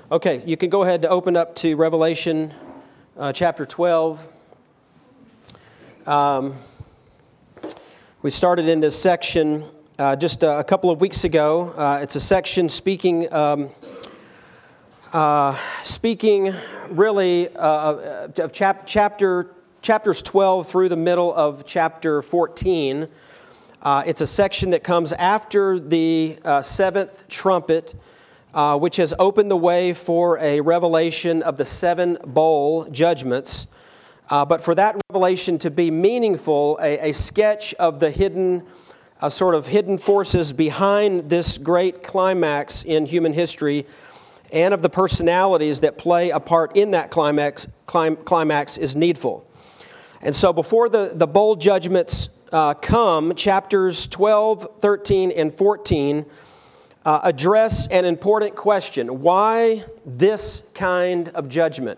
Okay, you can go ahead to open up to Revelation chapter 12. We started in this section just a couple of weeks ago. It's a section speaking really of chapters 12 through the middle of chapter 14. It's a section that comes after the seventh trumpet, which has opened the way for a revelation of the seven bowl judgments. But for that revelation to be meaningful, a sketch of the hidden forces behind this great climax in human history and of the personalities that play a part in that climax is needful. And so before the bowl judgments come, chapters 12, 13, and 14 address an important question. Why this kind of judgment?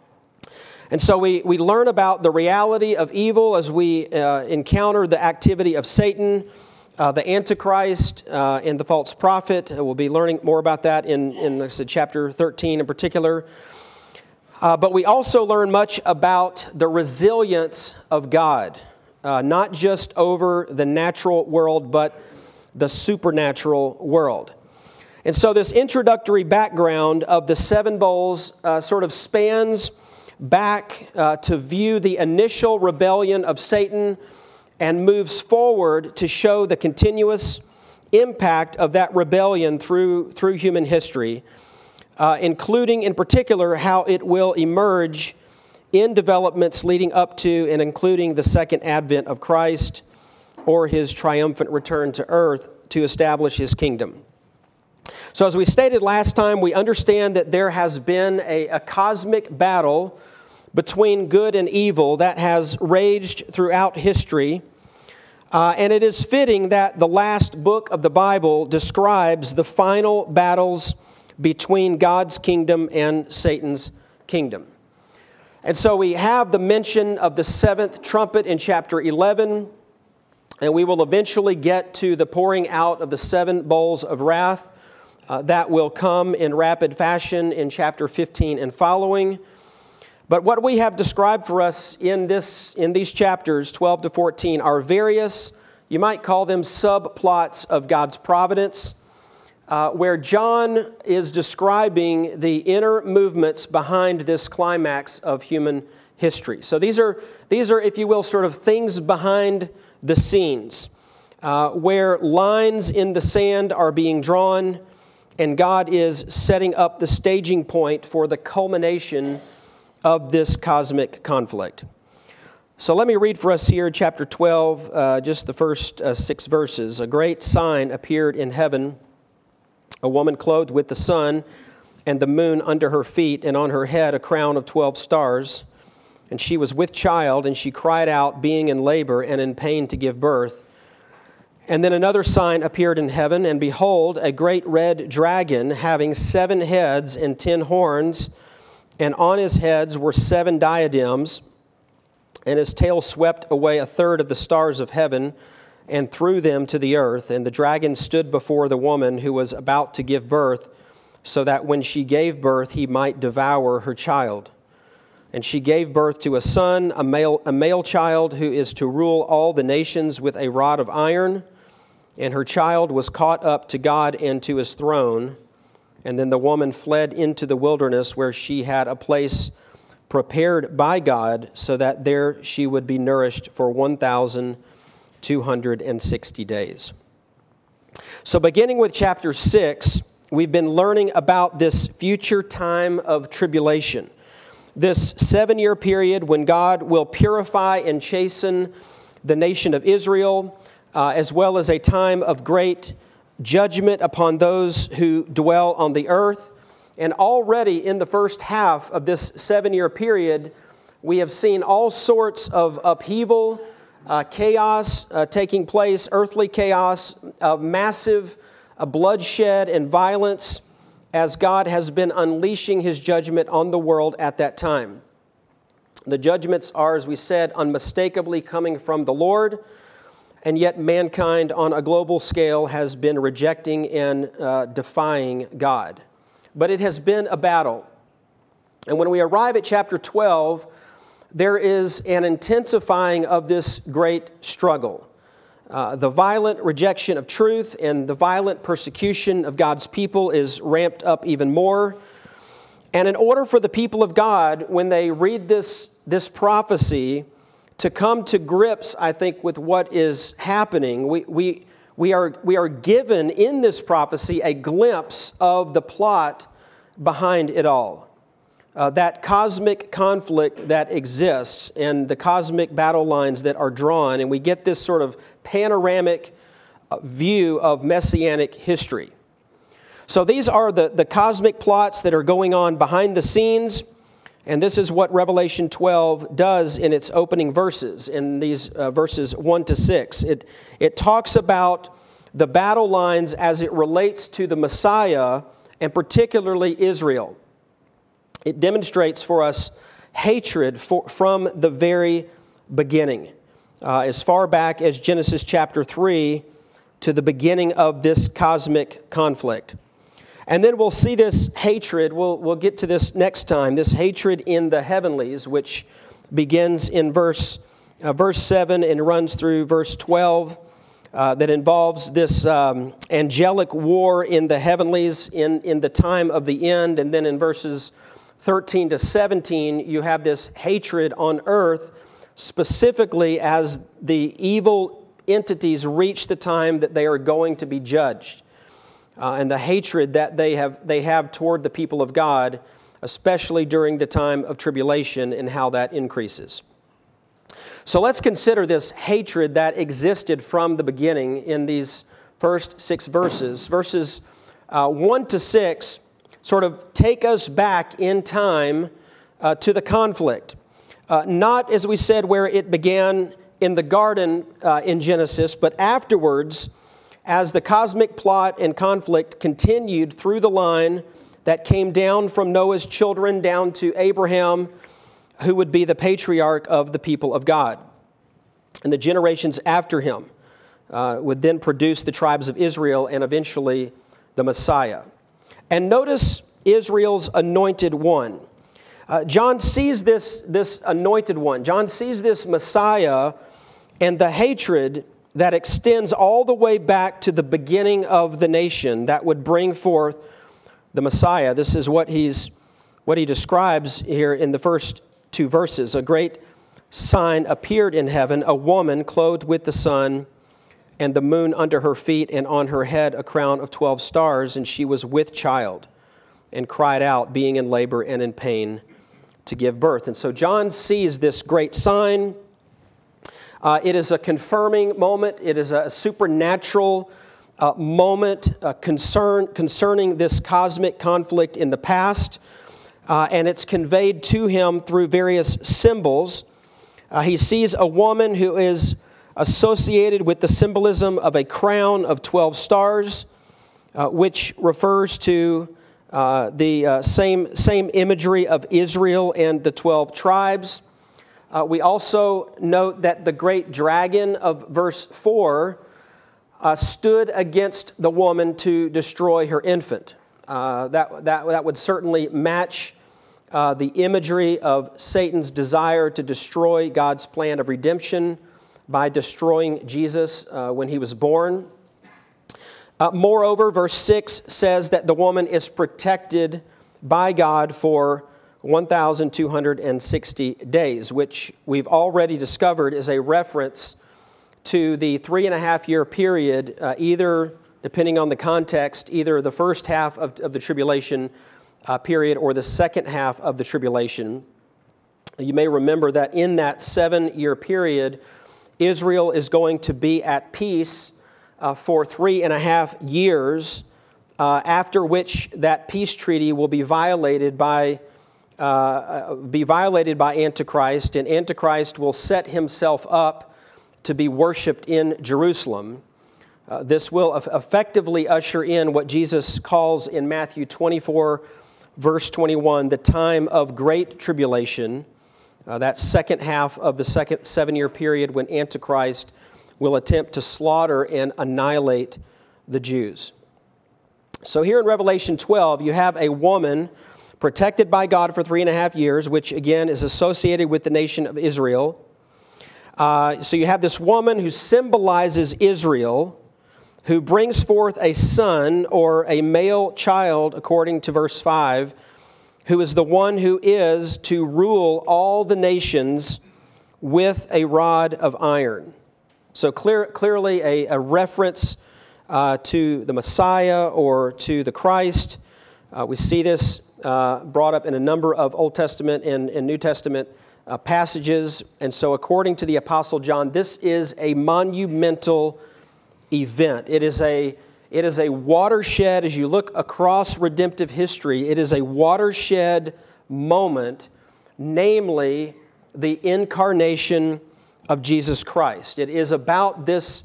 And so we learn about the reality of evil as we encounter the activity of Satan, the Antichrist, and the false prophet. We'll be learning more about that in like I said, chapter 13 in particular. But we also learn much about the resilience of God, not just over the natural world, but the supernatural world. And so this introductory background of the seven bowls sort of spans back to view the initial rebellion of Satan and moves forward to show the continuous impact of that rebellion through human history, including in particular how it will emerge in developments leading up to and including the second advent of Christ or his triumphant return to earth to establish his kingdom. So as we stated last time, we understand that there has been a cosmic battle between good and evil that has raged throughout history. And it is fitting that the last book of the Bible describes the final battles between God's kingdom and Satan's kingdom. And so we have the mention of the seventh trumpet in chapter 11, and we will eventually get to the pouring out of the seven bowls of wrath that will come in rapid fashion in chapter 15 and following. But what we have described for us in these chapters, 12 to 14, are various, you might call them subplots of God's providence, where John is describing the inner movements behind this climax of human history. So these are, if you will, sort of things behind the scenes, where lines in the sand are being drawn, and God is setting up the staging point for the culmination of this cosmic conflict. So let me read for us here, chapter 12, just the first 6 verses. A great sign appeared in heaven, a woman clothed with the sun and the moon under her feet, and on her head a crown of 12 stars. And she was with child, and she cried out, being in labor and in pain to give birth. And then another sign appeared in heaven, and behold, a great red dragon having 7 heads and 10 horns, and on his heads were 7 diadems, and his tail swept away a third of the stars of heaven and threw them to the earth. And the dragon stood before the woman who was about to give birth, so that when she gave birth, he might devour her child. And she gave birth to a son, a male child, who is to rule all the nations with a rod of iron. And her child was caught up to God and to his throne. And then the woman fled into the wilderness, where she had a place prepared by God, so that there she would be nourished for 1,260 days. So beginning with chapter 6, we've been learning about this future time of tribulation. This 7-year period when God will purify and chasten the nation of Israel, as well as a time of great judgment upon those who dwell on the earth. And already in the first half of this 7-year period, we have seen all sorts of upheaval, chaos taking place, earthly chaos, of massive bloodshed and violence, as God has been unleashing his judgment on the world at that time. The judgments are, as we said, unmistakably coming from the Lord, and yet mankind on a global scale has been rejecting and defying God. but it has been a battle. And when we arrive at chapter 12, there is an intensifying of this great struggle. The violent rejection of truth and the violent persecution of God's people is ramped up even more. And in order for the people of God, when they read this prophecy, to come to grips, I think, with what is happening, we are given in this prophecy a glimpse of the plot behind it all. That cosmic conflict that exists and the cosmic battle lines that are drawn, and we get this sort of panoramic view of messianic history. So these are the cosmic plots that are going on behind the scenes, and this is what Revelation 12 does in its opening verses, in these verses 1 to 6. It talks about the battle lines as it relates to the Messiah, and particularly Israel. It demonstrates for us hatred from the very beginning, as far back as Genesis chapter 3 to the beginning of this cosmic conflict. And then we'll see this hatred, we'll get to this next time, this hatred in the heavenlies, which begins in verse 7 and runs through verse 12, that involves this angelic war in the heavenlies in the time of the end. And then in verses 13 to 17, you have this hatred on earth, specifically as the evil entities reach the time that they are going to be judged. And the hatred that they have toward the people of God, especially during the time of tribulation, and how that increases. So let's consider this hatred that existed from the beginning in these first 6 verses. Verses 1 to 6 sort of take us back in time to the conflict. Not, as we said, where it began in the garden in Genesis, but afterwards, as the cosmic plot and conflict continued through the line that came down from Noah's children down to Abraham, who would be the patriarch of the people of God. And the generations after him would then produce the tribes of Israel and eventually the Messiah. And notice Israel's anointed one. John sees this anointed one. John sees this Messiah and the hatred that extends all the way back to the beginning of the nation that would bring forth the Messiah. This is what he describes here in the first 2 verses. A great sign appeared in heaven, a woman clothed with the sun and the moon under her feet, and on her head a crown of 12 stars, and she was with child and cried out, being in labor and in pain to give birth. And so John sees this great sign. It is a confirming moment. It is a supernatural moment concerning this cosmic conflict in the past, and it's conveyed to him through various symbols. He sees a woman who is associated with the symbolism of a crown of 12 stars, which refers to the same imagery of Israel and the 12 tribes. We also note that the great dragon of verse 4 stood against the woman to destroy her infant. That would certainly match the imagery of Satan's desire to destroy God's plan of redemption by destroying Jesus when he was born. Moreover, verse 6 says that the woman is protected by God for 1,260 days, which we've already discovered is a reference to the 3.5-year period, either, depending on the context, either the first half of the tribulation period or the second half of the tribulation. You may remember that in that 7-year period, Israel is going to be at peace for 3.5 years, after which that peace treaty will be violated by Antichrist, and Antichrist will set himself up to be worshipped in Jerusalem. This will effectively usher in what Jesus calls in Matthew 24, verse 21, the time of great tribulation, that second half of the second 7-year period when Antichrist will attempt to slaughter and annihilate the Jews. So here in Revelation 12, you have a woman protected by God for 3.5 years, which again is associated with the nation of Israel. So you have this woman who symbolizes Israel, who brings forth a son or a male child, according to verse 5, who is the one who is to rule all the nations with a rod of iron. So clearly a reference to the Messiah or to the Christ. We see this brought up in a number of Old Testament and New Testament passages. And so according to the Apostle John, this is a monumental event. It is a watershed. As you look across redemptive history, it is a watershed moment, namely the incarnation of Jesus Christ. It is about this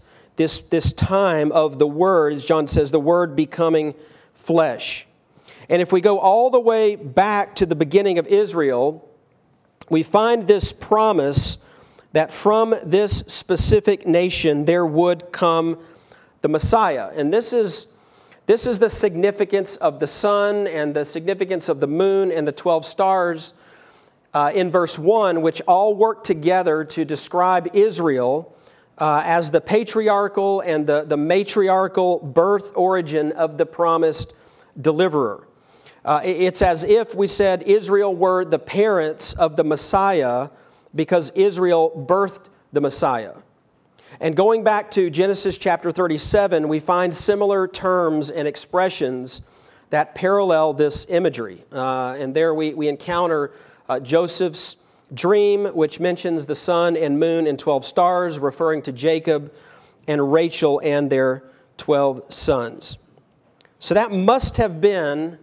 time of the Word, as John says, the Word becoming flesh. And if we go all the way back to the beginning of Israel, we find this promise that from this specific nation there would come the Messiah. And this is the significance of the sun and the significance of the moon and the 12 stars in verse 1, which all work together to describe Israel as the patriarchal and the matriarchal birth origin of the promised deliverer. It's as if we said Israel were the parents of the Messiah because Israel birthed the Messiah. And going back to Genesis chapter 37, we find similar terms and expressions that parallel this imagery. And there we encounter Joseph's dream, which mentions the sun and moon and 12 stars, referring to Jacob and Rachel and their 12 sons. So that must have been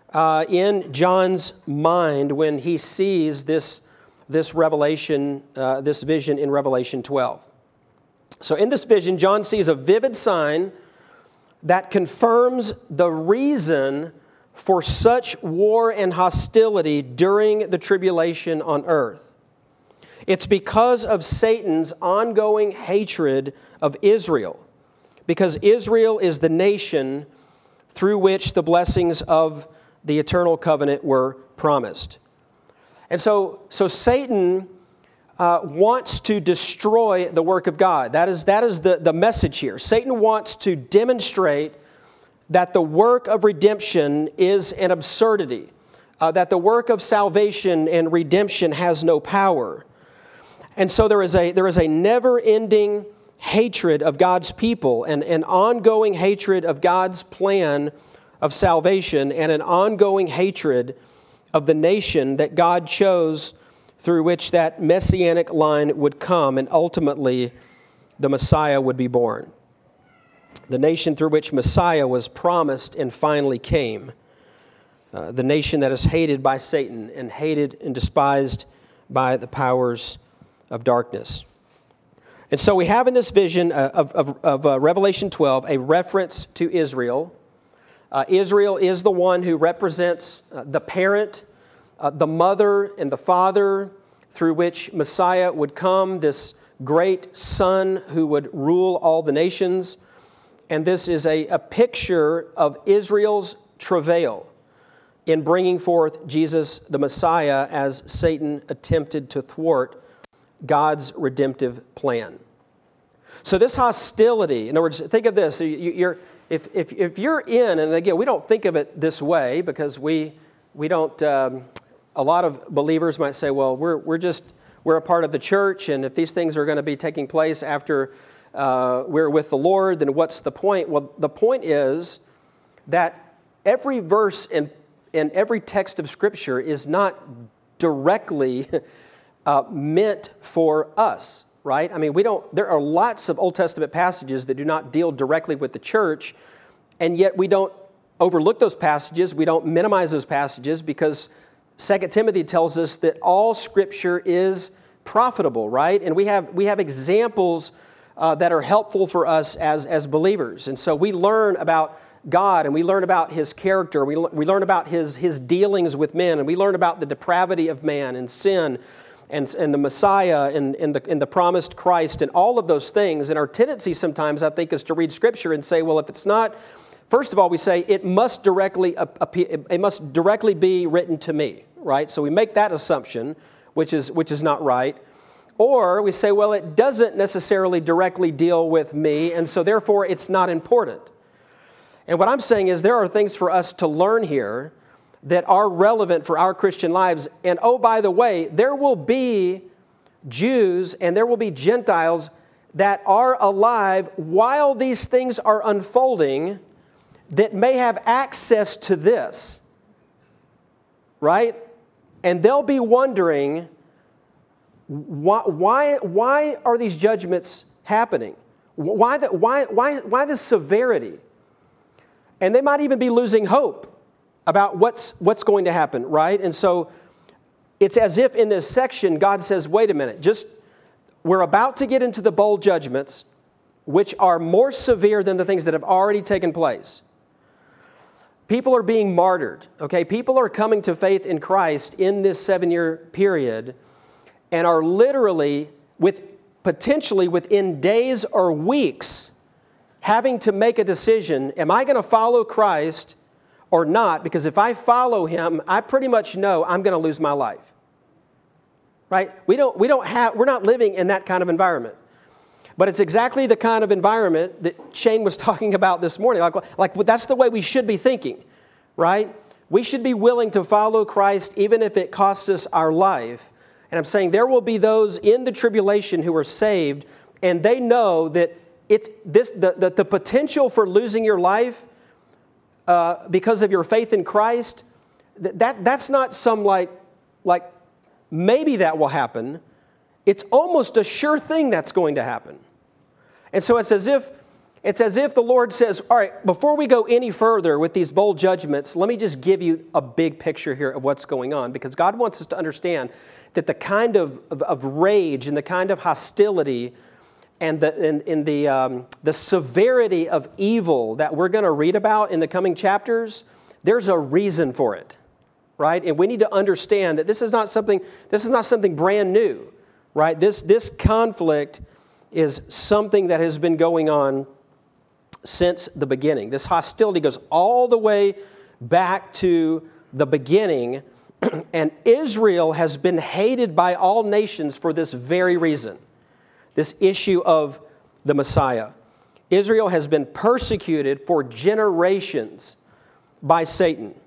in John's mind when he sees this revelation, this vision in Revelation 12. So in this vision, John sees a vivid sign that confirms the reason for such war and hostility during the tribulation on earth. It's because of Satan's ongoing hatred of Israel, because Israel is the nation through which the blessings of the eternal covenant were promised. And so Satan wants to destroy the work of God. That is the message here. Satan wants to demonstrate that the work of redemption is an absurdity, that the work of salvation and redemption has no power. And so there is a never-ending hatred of God's people and an ongoing hatred of God's plan of salvation and an ongoing hatred of the nation that God chose through which that messianic line would come and ultimately the Messiah would be born. The nation through which Messiah was promised and finally came. The nation that is hated by Satan and hated and despised by the powers of darkness. And so we have in this vision of Revelation 12 a reference to Israel. Israel is the one who represents the parent, the mother, and the father through which Messiah would come, this great son who would rule all the nations. And this is a picture of Israel's travail in bringing forth Jesus the Messiah as Satan attempted to thwart God's redemptive plan. So this hostility, in other words, think of this. If you're in, and again, we don't think of it this way because we don't, a lot of believers might say, well, we're a part of the church, and if these things are going to be taking place after we're with the Lord, then what's the point? Well, the point is that every verse in every text of Scripture is not directly meant for us, right? I mean, there are lots of Old Testament passages that do not deal directly with the church, and yet we don't overlook those passages, we don't minimize those passages, because 2 Timothy tells us that all Scripture is profitable, right? And we have examples that are helpful for us as believers. And so we learn about God, and we learn about His character, we learn about His dealings with men, and we learn about the depravity of man and sin, and the Messiah and the promised Christ and all of those things. And our tendency sometimes, I think, is to read Scripture and say, well, if it's not First of all, we say it must directly be written to me, right? So we make that assumption, which is not right. Or we say, well, it doesn't necessarily directly deal with me, and so therefore it's not important. And what I'm saying is there are things for us to learn here that are relevant for our Christian lives. And oh, by the way, there will be Jews and there will be Gentiles that are alive while these things are unfolding that may have access to this, right? And they'll be wondering, why are these judgments happening? Why the severity? And they might even be losing hope about what's going to happen, right? And so it's as if in this section, God says, wait a minute, we're about to get into the bowl judgments, which are more severe than the things that have already taken place. People are being martyred, okay? People are coming to faith in Christ in this 7-year period and are literally, potentially within days or weeks, having to make a decision, am I going to follow Christ or not? Because if I follow Him, I pretty much know I'm going to lose my life. Right? We're not living in that kind of environment. But it's exactly the kind of environment that Shane was talking about this morning. Like that's the way we should be thinking, right? We should be willing to follow Christ even if it costs us our life. And I'm saying there will be those in the tribulation who are saved, and they know that the potential for losing your life because of your faith in Christ, that's not some like maybe that will happen. It's almost a sure thing that's going to happen. And so it's as if the Lord says, all right, before we go any further with these bold judgments, let me just give you a big picture here of what's going on, because God wants us to understand that the kind of rage and the kind of hostility and the severity of evil that we're going to read about in the coming chapters, there's a reason for it, right? And we need to understand that this is not something brand new, right? This conflict is something that has been going on since the beginning. This hostility goes all the way back to the beginning, and Israel has been hated by all nations for this very reason. This issue of the Messiah. Israel has been persecuted for generations by Satan.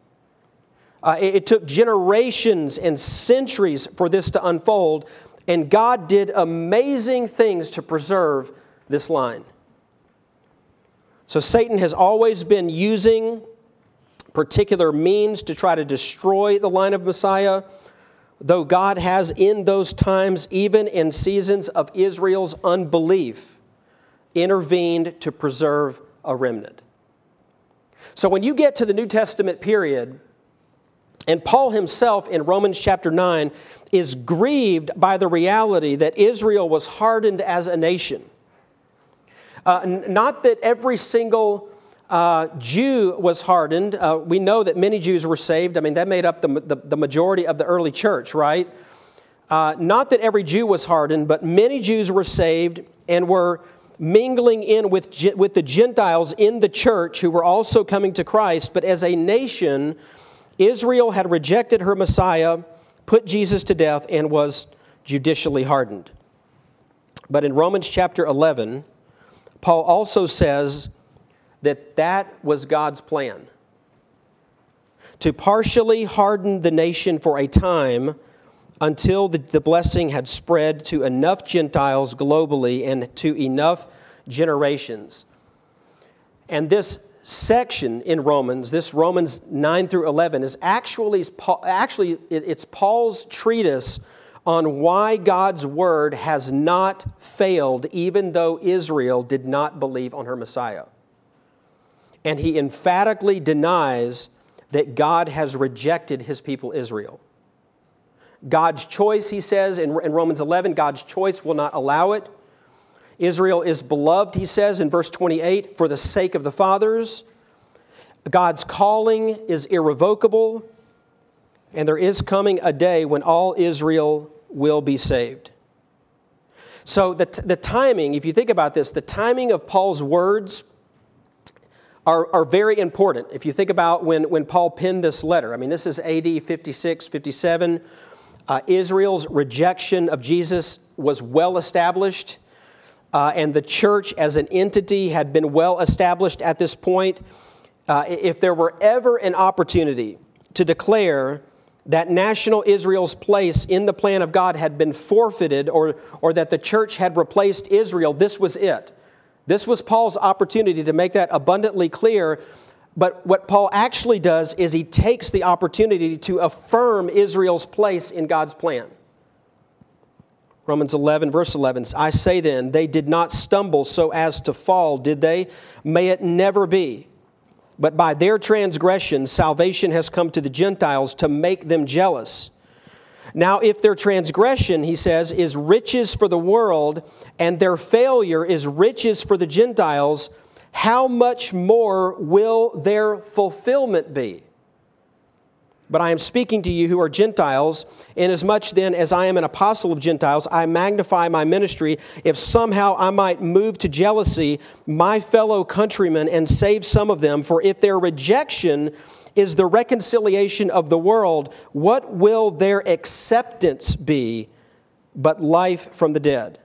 It took generations and centuries for this to unfold, and God did amazing things to preserve this line. So Satan has always been using particular means to try to destroy the line of Messiah, though God has in those times, even in seasons of Israel's unbelief, intervened to preserve a remnant. So when you get to the New Testament period, and Paul himself in Romans chapter 9 is grieved by the reality that Israel was hardened as a nation. Not that every single Jew was hardened. We know that many Jews were saved. I mean, that made up the majority of the early church, right? Not that every Jew was hardened, but many Jews were saved and were mingling in with the Gentiles in the church who were also coming to Christ. But as a nation, Israel had rejected her Messiah, put Jesus to death, and was judicially hardened. But in Romans chapter 11, Paul also says that was God's plan. To partially harden the nation for a time until the blessing had spread to enough Gentiles globally and to enough generations. And this section in Romans, this Romans 9 through 11, is actually it's Paul's treatise on why God's word has not failed, even though Israel did not believe on her Messiah. And he emphatically denies that God has rejected his people Israel. God's choice, he says in Romans 11, God's choice will not allow it. Israel is beloved, he says in verse 28, for the sake of the fathers. God's calling is irrevocable, and there is coming a day when all Israel will be saved. So the timing, if you think about this, the timing of Paul's words are very important. If you think about when Paul penned this letter, I mean, this is AD 56, 57. Israel's rejection of Jesus was well established, and the church as an entity had been well established at this point. If there were ever an opportunity to declare that national Israel's place in the plan of God had been forfeited, or that the church had replaced Israel, this was it. This was Paul's opportunity to make that abundantly clear. But what Paul actually does is he takes the opportunity to affirm Israel's place in God's plan. Romans 11, verse 11, I say then, they did not stumble so as to fall, did they? May it never be. But by their transgression, salvation has come to the Gentiles to make them jealous. Now, if their transgression, he says, is riches for the world, and their failure is riches for the Gentiles, how much more will their fulfillment be? But I am speaking to you who are Gentiles, inasmuch then as I am an apostle of Gentiles, I magnify my ministry, if somehow I might move to jealousy my fellow countrymen and save some of them. For if their rejection is the reconciliation of the world, what will their acceptance be but life from the dead?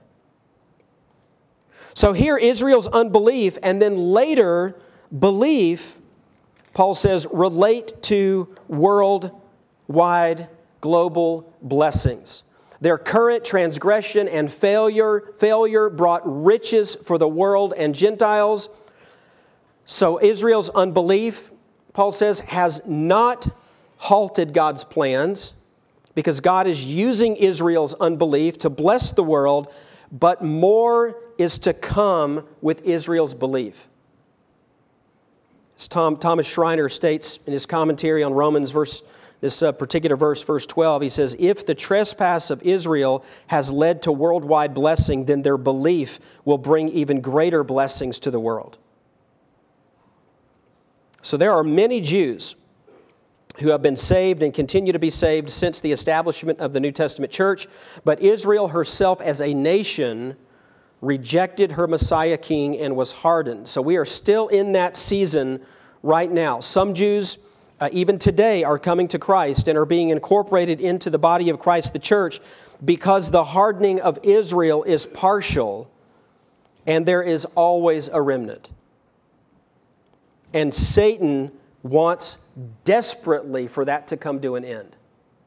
So here Israel's unbelief and then later belief, Paul says, relate to worldwide global blessings. Their current transgression and failure brought riches for the world and Gentiles. So Israel's unbelief, Paul says, has not halted God's plans, because God is using Israel's unbelief to bless the world, but more is to come with Israel's belief. As Thomas Schreiner states in his commentary on Romans this particular verse, verse 12, he says, if the trespass of Israel has led to worldwide blessing, then their belief will bring even greater blessings to the world. So there are many Jews who have been saved and continue to be saved since the establishment of the New Testament church, but Israel herself as a nation rejected her Messiah king and was hardened. So we are still in that season right now. Some Jews, even today, are coming to Christ and are being incorporated into the body of Christ, the church, because the hardening of Israel is partial, and there is always a remnant. And Satan wants desperately for that to come to an end,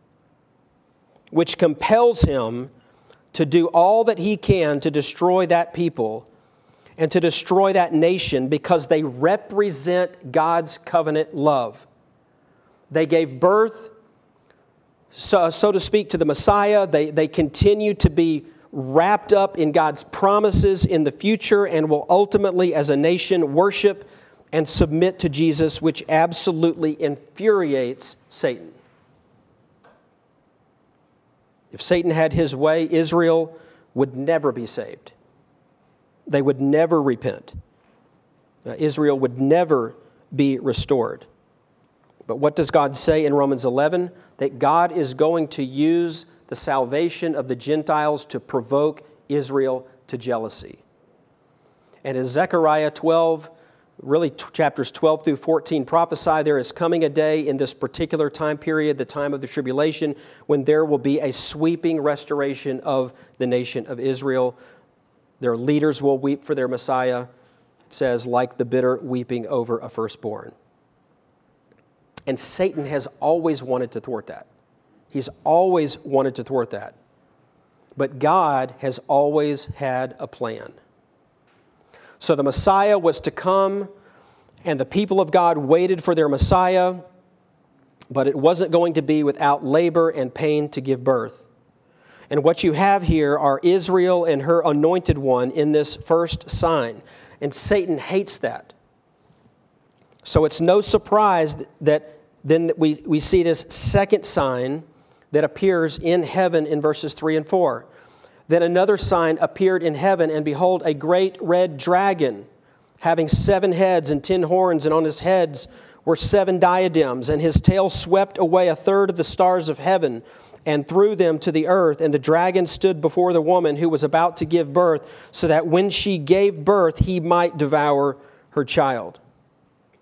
which compels him to do all that he can to destroy that people and to destroy that nation, because they represent God's covenant love. They gave birth, so to speak, to the Messiah. They continue to be wrapped up in God's promises in the future, and will ultimately, as a nation, worship and submit to Jesus, which absolutely infuriates Satan. If Satan had his way, Israel would never be saved. They would never repent. Israel would never be restored. But what does God say in Romans 11? That God is going to use the salvation of the Gentiles to provoke Israel to jealousy. And as Zechariah 12, really chapters 12 through 14 prophesy, there is coming a day in this particular time period, the time of the tribulation, when there will be a sweeping restoration of the nation of Israel. Their leaders will weep for their Messiah, it says, like the bitter weeping over a firstborn. And Satan has always wanted to thwart that. He's always wanted to thwart that. But God has always had a plan. So the Messiah was to come, and the people of God waited for their Messiah, but it wasn't going to be without labor and pain to give birth. And what you have here are Israel and her anointed one in this first sign. And Satan hates that. So it's no surprise that then we see this second sign that appears in heaven in verses 3 and 4. Then another sign appeared in heaven, and behold, a great red dragon, having 7 heads and 10 horns, and on his heads were 7 diadems, and his tail swept away 1/3 of the stars of heaven and threw them to the earth. And the dragon stood before the woman who was about to give birth, so that when she gave birth, he might devour her child.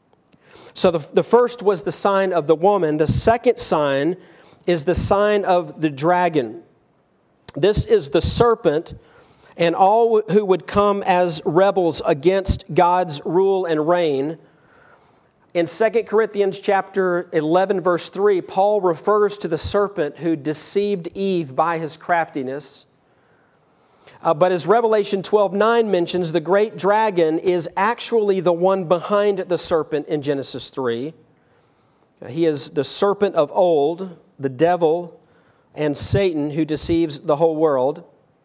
So the first was the sign of the woman. The second sign is the sign of the dragon. This is the serpent and all who would come as rebels against God's rule and reign. In 2 Corinthians chapter 11, verse 3, Paul refers to the serpent who deceived Eve by his craftiness. But as Revelation 12:9 mentions, the great dragon is actually the one behind the serpent in Genesis 3. He is the serpent of old, the devil, and Satan who deceives the whole world.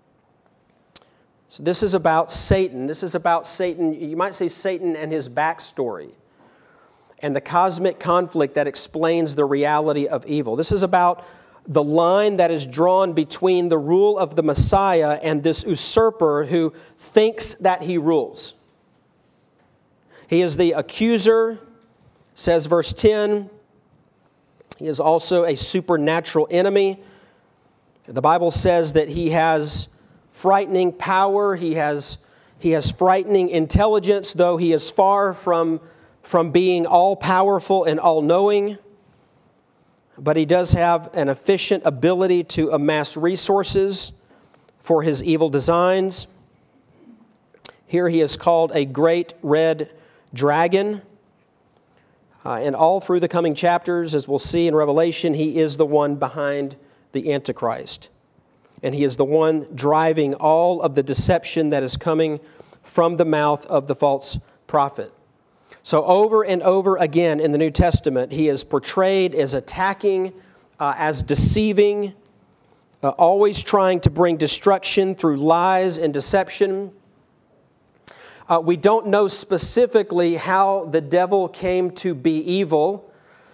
So this is about Satan. This is about Satan, you might say Satan and his backstory and the cosmic conflict that explains the reality of evil. This is about the line that is drawn between the rule of the Messiah and this usurper who thinks that he rules. He is the accuser, says verse 10. He is also a supernatural enemy. The Bible says that he has frightening power. He has frightening intelligence, though he is far from being all-powerful and all-knowing. But he does have an efficient ability to amass resources for his evil designs. Here he is called a great red dragon. And all through the coming chapters, as we'll see in Revelation, he is the one behind the Antichrist. And he is the one driving all of the deception that is coming from the mouth of the false prophet. So over and over again in the New Testament, he is portrayed as attacking, as deceiving, always trying to bring destruction through lies and deception. We don't know specifically how the devil came to be evil.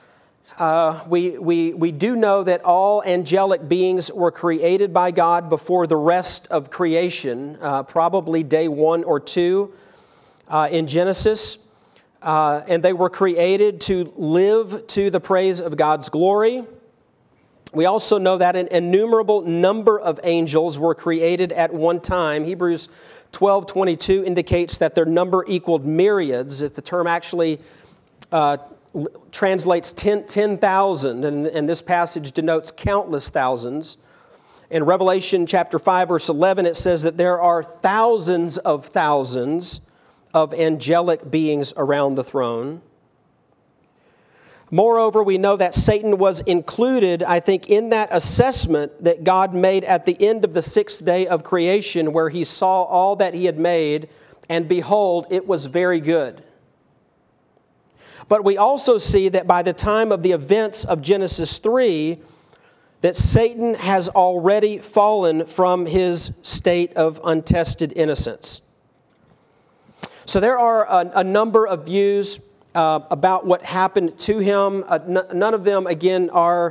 We do know that all angelic beings were created by God before the rest of creation, probably day 1 or 2 in Genesis. And they were created to live to the praise of God's glory. We also know that an innumerable number of angels were created at one time. Hebrews 12:22 indicates that their number equaled myriads. The term actually translates 10,000, and this passage denotes countless thousands. In Revelation chapter 5, verse 11, it says that there are thousands of angelic beings around the throne. Moreover, we know that Satan was included, I think, in that assessment that God made at the end of the 6th day of creation, where he saw all that he had made, and behold, it was very good. But we also see that by the time of the events of Genesis 3, that Satan has already fallen from his state of untested innocence. So there are a number of views about what happened to him. None of them, again, are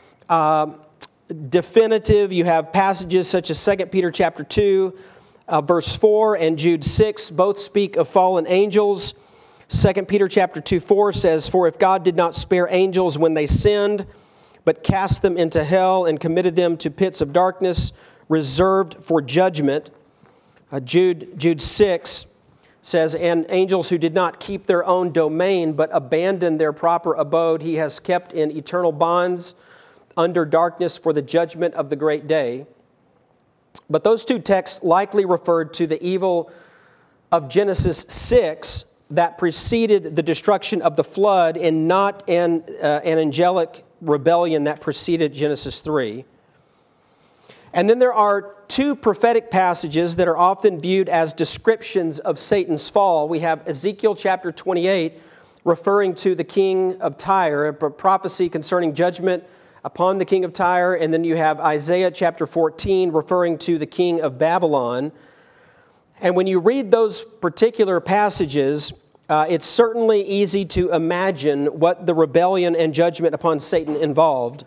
definitive. You have passages such as 2 Peter chapter 2, verse 4, and Jude 6. Both speak of fallen angels. 2 Peter chapter 2, 4 says, "For if God did not spare angels when they sinned, but cast them into hell and committed them to pits of darkness, reserved for judgment." Jude 6 says, "And angels who did not keep their own domain, but abandoned their proper abode, he has kept in eternal bonds under darkness for the judgment of the great day." But those two texts likely referred to the evil of Genesis 6 that preceded the destruction of the flood, and not an angelic rebellion that preceded Genesis 3. And then there are two prophetic passages that are often viewed as descriptions of Satan's fall. We have Ezekiel chapter 28 referring to the king of Tyre, a prophecy concerning judgment upon the king of Tyre. And then you have Isaiah chapter 14 referring to the king of Babylon. And when you read those particular passages, it's certainly easy to imagine what the rebellion and judgment upon Satan involved.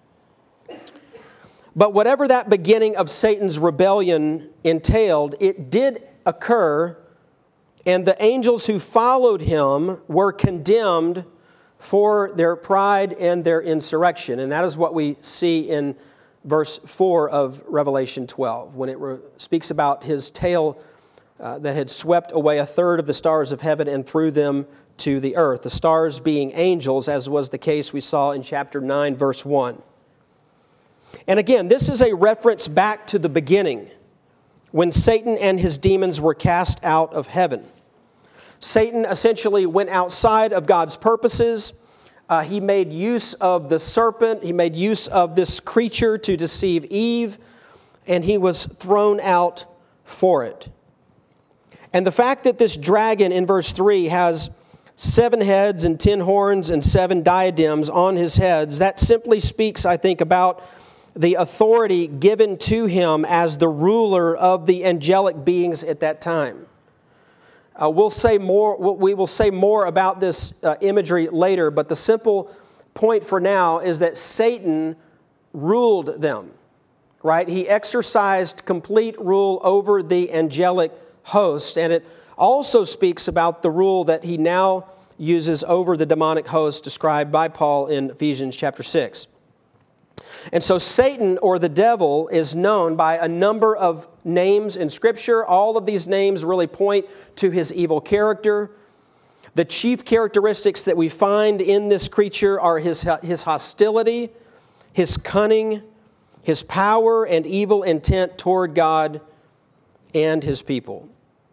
But whatever that beginning of Satan's rebellion entailed, it did occur, and the angels who followed him were condemned for their pride and their insurrection. And that is what we see in verse 4 of Revelation 12, when it speaks about his tail that had swept away a third of the stars of heaven and threw them to the earth, the stars being angels, as was the case we saw in chapter 9, verse 1. And again, this is a reference back to the beginning, when Satan and his demons were cast out of heaven. Satan essentially went outside of God's purposes. He made use of the serpent. He made use of this creature to deceive Eve, and he was thrown out for it. And the fact that this dragon in verse 3 has 7 heads and 10 horns and 7 diadems on his heads, that simply speaks, I think, about the authority given to him as the ruler of the angelic beings at that time. We will say more about this imagery later, but the simple point for now is that Satan ruled them, right? He exercised complete rule over the angelic host, and it also speaks about the rule that he now uses over the demonic host described by Paul in Ephesians chapter 6. And so Satan, or the devil, is known by a number of names in Scripture. All of these names really point to his evil character. The chief characteristics that we find in this creature are his hostility, his cunning, his power and evil intent toward God and his people.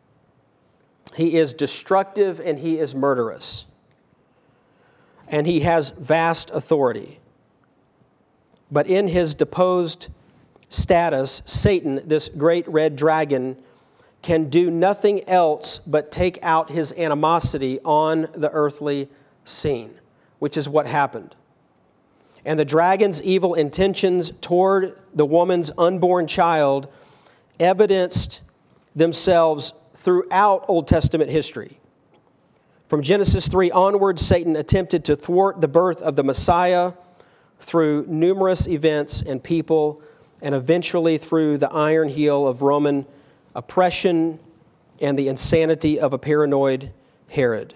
He is destructive and he is murderous. And he has vast authority. But in his deposed status, Satan, this great red dragon, can do nothing else but take out his animosity on the earthly scene, which is what happened. And the dragon's evil intentions toward the woman's unborn child evidenced themselves throughout Old Testament history. From Genesis 3 onward, Satan attempted to thwart the birth of the Messiah through numerous events and people, and eventually through the iron heel of Roman oppression and the insanity of a paranoid Herod.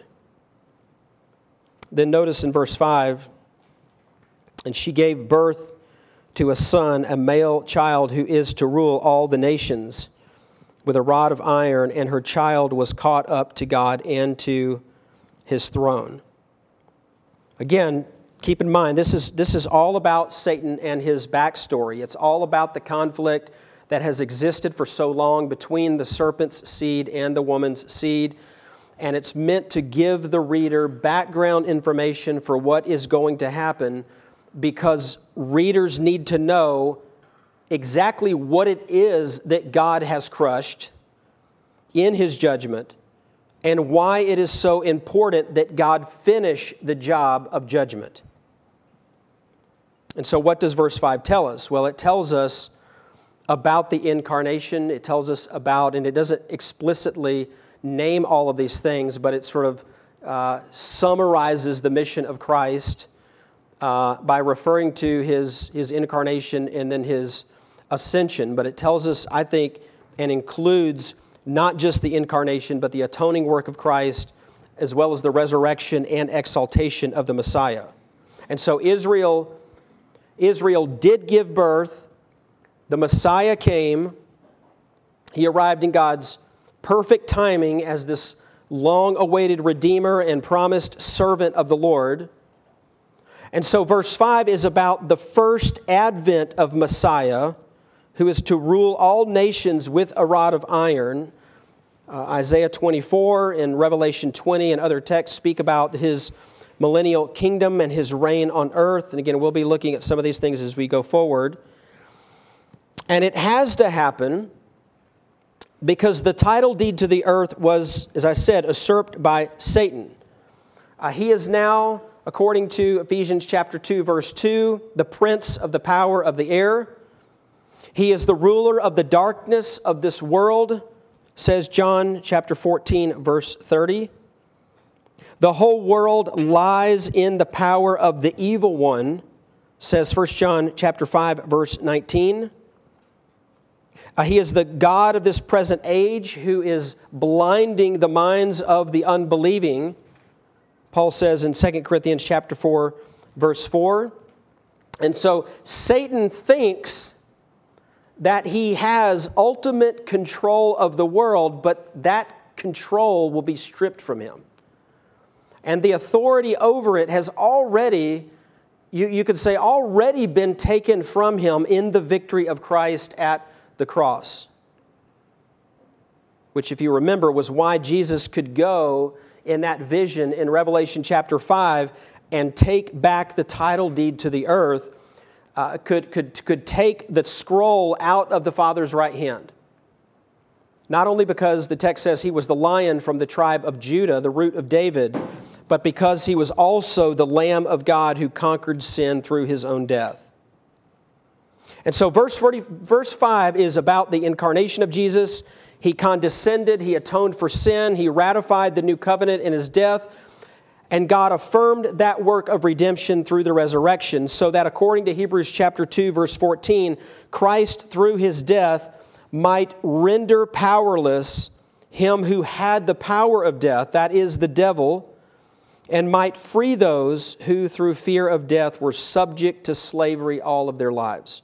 Then notice in verse 5, and she gave birth to a son, a male child who is to rule all the nations with a rod of iron, and her child was caught up to God and to his throne. Again, keep in mind, this is all about Satan and his backstory. It's all about the conflict that has existed for so long between the serpent's seed and the woman's seed. And it's meant to give the reader background information for what is going to happen, because readers need to know exactly what it is that God has crushed in his judgment and why it is so important that God finish the job of judgment. And so what does verse 5 tell us? Well, it tells us about the incarnation. It tells us about, and it doesn't explicitly name all of these things, but it sort of summarizes the mission of Christ by referring to his incarnation and then his ascension. But it tells us, I think, and includes not just the incarnation, but the atoning work of Christ, as well as the resurrection and exaltation of the Messiah. And so Israel did give birth. The Messiah came. He arrived in God's perfect timing as this long-awaited Redeemer and promised servant of the Lord. And so verse 5 is about the first advent of Messiah, who is to rule all nations with a rod of iron. Isaiah 24 and Revelation 20 and other texts speak about his millennial kingdom and his reign on earth. And again, we'll be looking at some of these things as we go forward. And it has to happen because the title deed to the earth was, as I said, usurped by Satan. He is now, according to Ephesians chapter 2, verse 2, the prince of the power of the air. He is the ruler of the darkness of this world, says John chapter 14, verse 30. The whole world lies in the power of the evil one, says 1 John chapter 5, verse 19. He is the God of this present age who is blinding the minds of the unbelieving, Paul says in 2 Corinthians chapter 4, verse 4. And so Satan thinks that he has ultimate control of the world, but that control will be stripped from him. and the authority over it has already, you could say, already been taken from him in the victory of Christ at the cross. Which, if you remember, was why Jesus could go in that vision in Revelation chapter 5 and take back the title deed to the earth, could take the scroll out of the Father's right hand. Not only because the text says he was the Lion from the tribe of Judah, the root of David, but because he was also the Lamb of God who conquered sin through his own death. And so verse 5 is about the incarnation of Jesus. He condescended, he atoned for sin, he ratified the new covenant in his death, and God affirmed that work of redemption through the resurrection, so that according to Hebrews chapter 2, verse 14, Christ through his death might render powerless him who had the power of death, that is the devil, and might free those who through fear of death were subject to slavery all of their lives.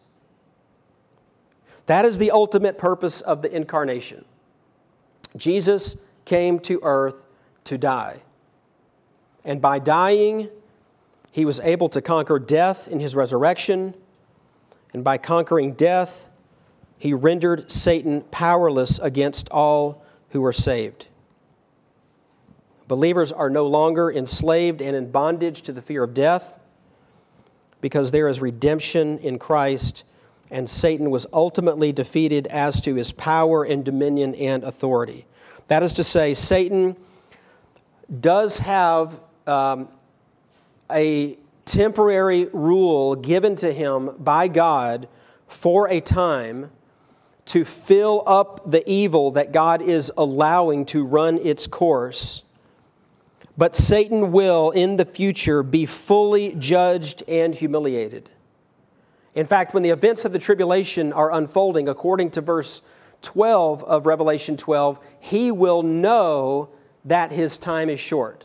That is the ultimate purpose of the incarnation. Jesus came to earth to die. And by dying, he was able to conquer death in his resurrection. And by conquering death, he rendered Satan powerless against all who are saved. Believers are no longer enslaved and in bondage to the fear of death because there is redemption in Christ, and Satan was ultimately defeated as to his power and dominion and authority. That is to say, Satan does have a temporary rule given to him by God for a time to fill up the evil that God is allowing to run its course. But Satan will, in the future, be fully judged and humiliated. In fact, when the events of the tribulation are unfolding, according to verse 12 of Revelation 12, he will know that his time is short.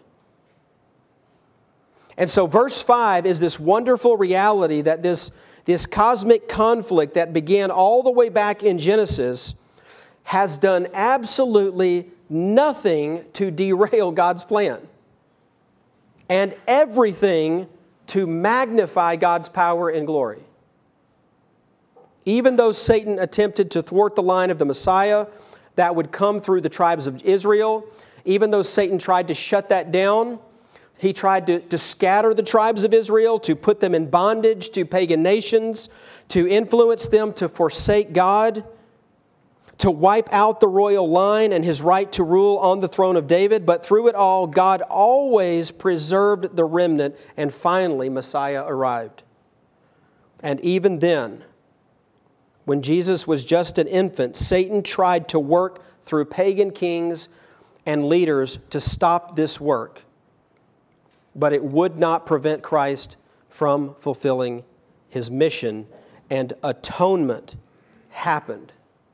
And so verse 5 is this wonderful reality that this cosmic conflict that began all the way back in Genesis has done absolutely nothing to derail God's plan, and everything to magnify God's power and glory. Even though Satan attempted to thwart the line of the Messiah that would come through the tribes of Israel, even though Satan tried to shut that down, he tried to scatter the tribes of Israel, to put them in bondage to pagan nations, to influence them to forsake God, to wipe out the royal line and his right to rule on the throne of David. But through it all, God always preserved the remnant, and finally Messiah arrived. And even then, when Jesus was just an infant, Satan tried to work through pagan kings and leaders to stop this work. But it would not prevent Christ from fulfilling his mission, and atonement happened.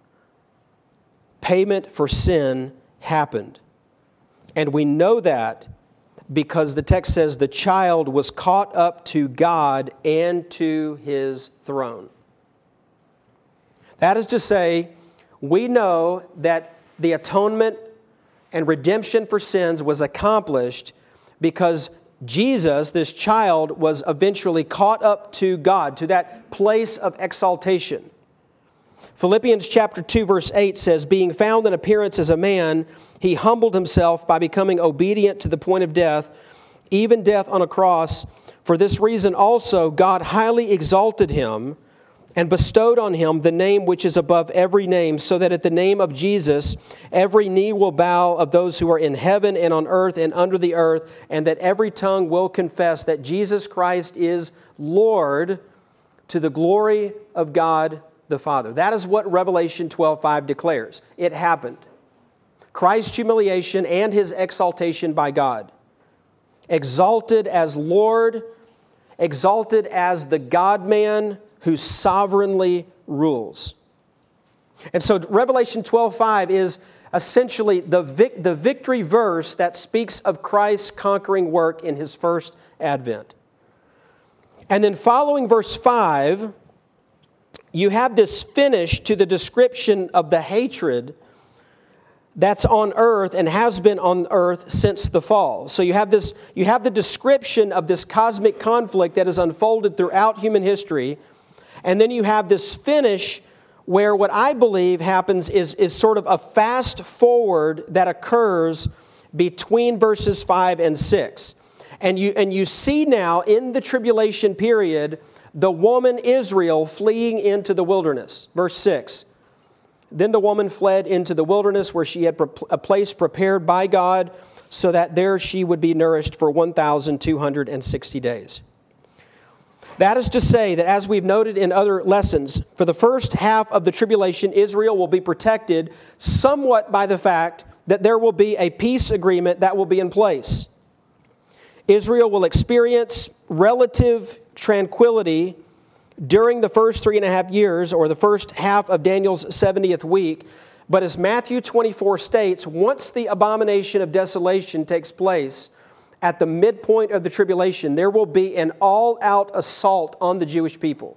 Payment for sin happened. And we know that because the text says the child was caught up to God and to his throne. That is to say, we know that the atonement and redemption for sins was accomplished because Jesus, this child, was eventually caught up to God, to that place of exaltation. Philippians chapter 2, verse 8 says, being found in appearance as a man, he humbled himself by becoming obedient to the point of death, even death on a cross. For this reason also God highly exalted him and bestowed on him the name which is above every name, so that at the name of Jesus every knee will bow, of those who are in heaven and on earth and under the earth, and that every tongue will confess that Jesus Christ is Lord, to the glory of God the Father. That is what Revelation 12:5 declares. It happened. Christ's humiliation and his exaltation by God. Exalted as Lord, exalted as the God-man who sovereignly rules. And so Revelation 12:5 is essentially the victory verse that speaks of Christ's conquering work in his first advent. And then following verse 5, you have this finish to the description of the hatred that's on earth and has been on earth since the fall. So you have the description of this cosmic conflict that has unfolded throughout human history. And then you have this finish where what I believe happens is sort of a fast forward that occurs between verses 5 and 6. And you see now in the tribulation period, the woman Israel fleeing into the wilderness. Verse 6. Then the woman fled into the wilderness where she had a place prepared by God so that there she would be nourished for 1,260 days. That is to say that, as we've noted in other lessons, for the first half of the tribulation, Israel will be protected somewhat by the fact that there will be a peace agreement that will be in place. Israel will experience relative tranquility during the first 3.5 years, or the first half of Daniel's 70th week. But as Matthew 24 states, once the abomination of desolation takes place, at the midpoint of the tribulation, there will be an all-out assault on the Jewish people.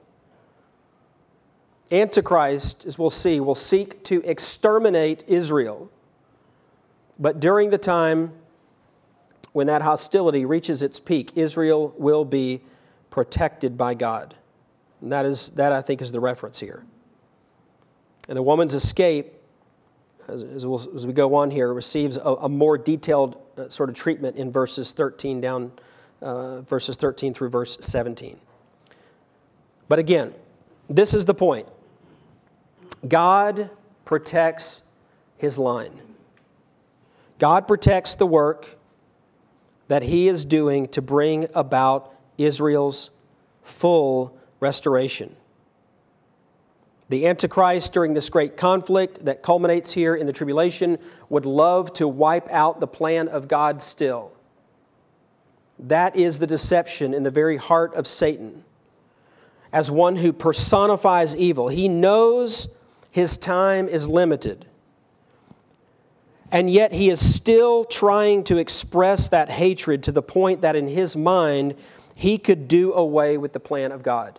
Antichrist, as we'll see, will seek to exterminate Israel. But during the time when that hostility reaches its peak, Israel will be protected by God. And that I think is the reference here. And the woman's escape, as we go on here, receives a more detailed sort of treatment in verses 13 through verse 17. But again, this is the point. God protects His line. God protects the work that He is doing to bring about Israel's full restoration. The Antichrist, during this great conflict that culminates here in the tribulation, would love to wipe out the plan of God still. That is the deception in the very heart of Satan. As one who personifies evil, he knows his time is limited. And yet he is still trying to express that hatred to the point that in his mind, he could do away with the plan of God.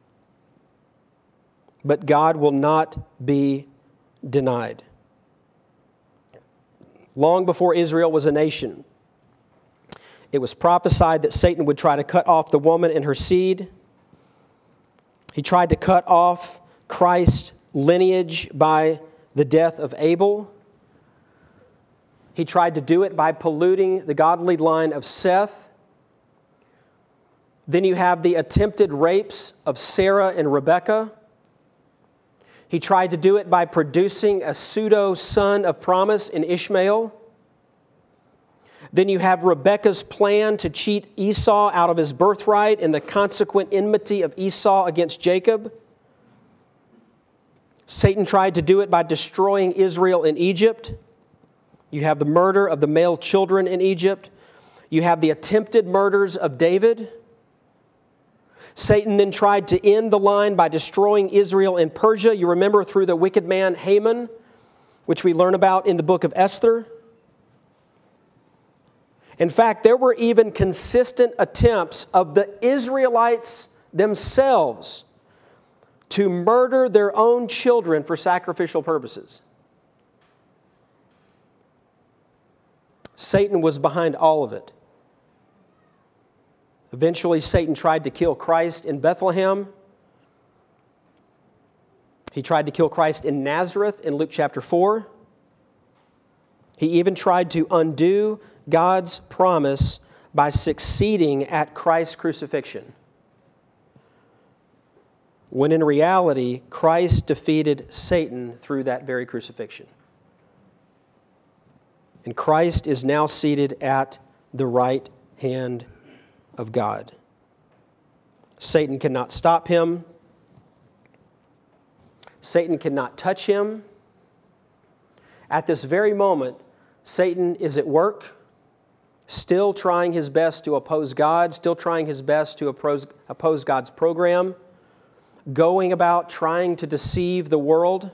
But God will not be denied. Long before Israel was a nation, it was prophesied that Satan would try to cut off the woman and her seed. He tried to cut off Christ's lineage by the death of Abel. He tried to do it by polluting the godly line of Seth. Then you have the attempted rapes of Sarah and Rebekah. He tried to do it by producing a pseudo-son of promise in Ishmael. Then you have Rebekah's plan to cheat Esau out of his birthright and the consequent enmity of Esau against Jacob. Satan tried to do it by destroying Israel in Egypt. You have the murder of the male children in Egypt. You have the attempted murders of David. Satan then tried to end the line by destroying Israel in Persia. You remember through the wicked man Haman, which we learn about in the book of Esther. In fact, there were even consistent attempts of the Israelites themselves to murder their own children for sacrificial purposes. Satan was behind all of it. Eventually, Satan tried to kill Christ in Bethlehem. He tried to kill Christ in Nazareth in Luke chapter 4. He even tried to undo God's promise by succeeding at Christ's crucifixion, when in reality, Christ defeated Satan through that very crucifixion. And Christ is now seated at the right hand of God. Satan cannot stop him. Satan cannot touch him. At this very moment, Satan is at work, still trying his best to oppose God, still trying his best to oppose God's program, going about trying to deceive the world.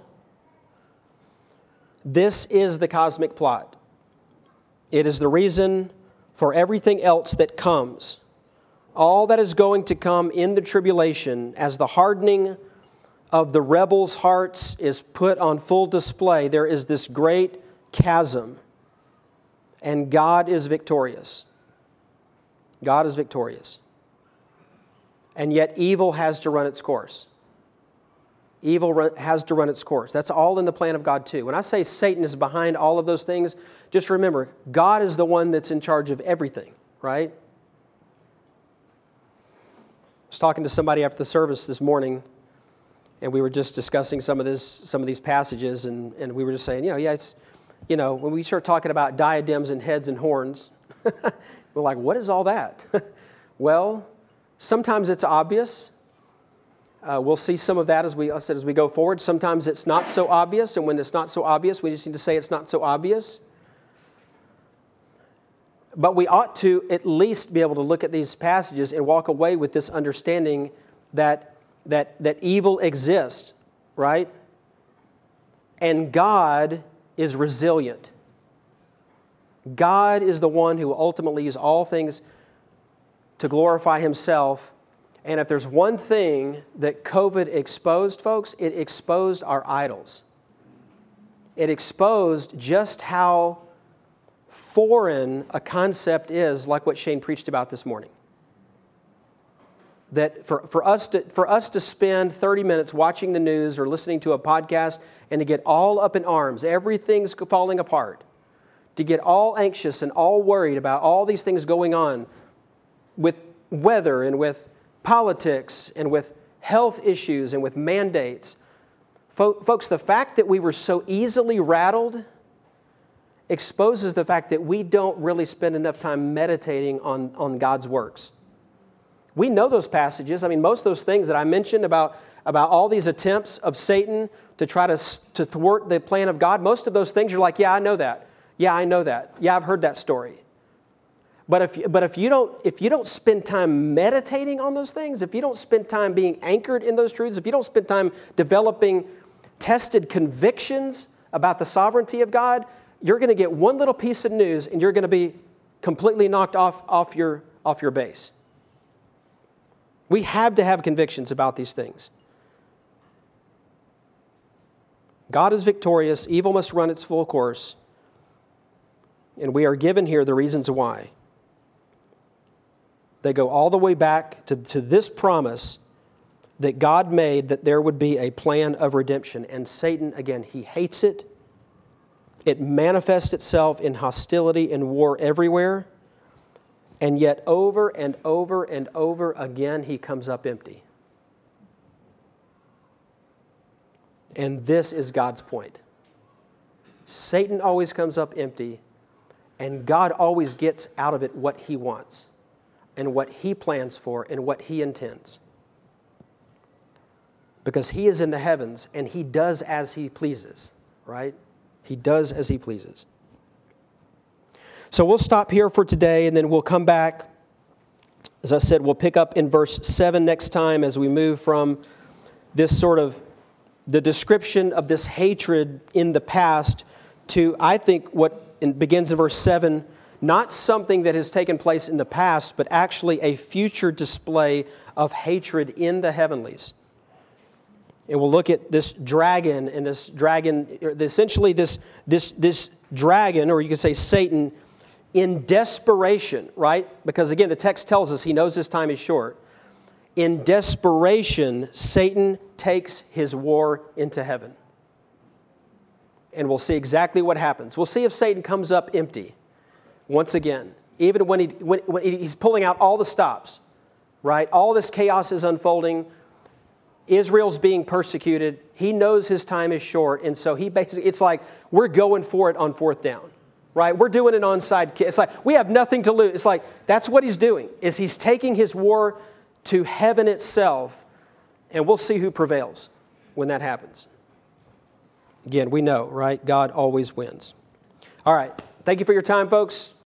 This is the cosmic plot. It is the reason for everything else that comes. All that is going to come in the tribulation as the hardening of the rebels' hearts is put on full display. There is this great chasm, and God is victorious. God is victorious. And yet evil has to run its course. Evil has to run its course. That's all in the plan of God too. When I say Satan is behind all of those things, just remember, God is the one that's in charge of everything, right? I was talking to somebody after the service this morning, and we were just discussing some of these passages, and we were just saying, when we start talking about diadems and heads and horns, we're like, what is all that? Well, sometimes it's obvious. We'll see some of that as we go forward. Sometimes it's not so obvious, and when it's not so obvious, we just need to say it's not so obvious. But we ought to at least be able to look at these passages and walk away with this understanding that evil exists, right? And God is resilient. God is the one who will ultimately use all things to glorify Himself. And if there's one thing that COVID exposed, folks, it exposed our idols. It exposed just how foreign a concept is, like what Shane preached about this morning. That for us to spend 30 minutes watching the news or listening to a podcast and to get all up in arms, everything's falling apart, to get all anxious and all worried about all these things going on with weather and with politics and with health issues and with mandates. Folks, the fact that we were so easily rattled exposes the fact that we don't really spend enough time meditating on God's works. We know those passages. I mean, most of those things that I mentioned about all these attempts of Satan to try to thwart the plan of God, most of those things you're like, yeah, I know that. Yeah, I know that. Yeah, I've heard that story. But if you don't spend time meditating on those things, if you don't spend time being anchored in those truths, if you don't spend time developing tested convictions about the sovereignty of God, you're going to get one little piece of news and you're going to be completely knocked off your base. We have to have convictions about these things. God is victorious. Evil must run its full course. And we are given here the reasons why. They go all the way back to this promise that God made that there would be a plan of redemption. And Satan, again, he hates it. It manifests itself in hostility and war everywhere. And yet over and over and over again, he comes up empty. And this is God's point. Satan always comes up empty, and God always gets out of it what He wants and what He plans for and what He intends. Because He is in the heavens and He does as He pleases, right? He does as He pleases. So we'll stop here for today, and then we'll come back. As I said, we'll pick up in verse 7 next time as we move from this sort of the description of this hatred in the past to, I think, what begins in verse 7, not something that has taken place in the past, but actually a future display of hatred in the heavenlies. And we'll look at this dragon, and essentially this dragon, or you could say Satan, in desperation, right? Because again, the text tells us he knows his time is short. In desperation, Satan takes his war into heaven. And we'll see exactly what happens. We'll see if Satan comes up empty once again. Even when he's pulling out all the stops, right? All this chaos is unfolding. Israel's being persecuted. He knows his time is short. And so it's like we're going for it on fourth down. Right? We're doing an onside kick. It's like we have nothing to lose. It's like that's what he's doing, is he's taking his war to heaven itself, and we'll see who prevails when that happens. Again, we know, right? God always wins. All right. Thank you for your time, folks.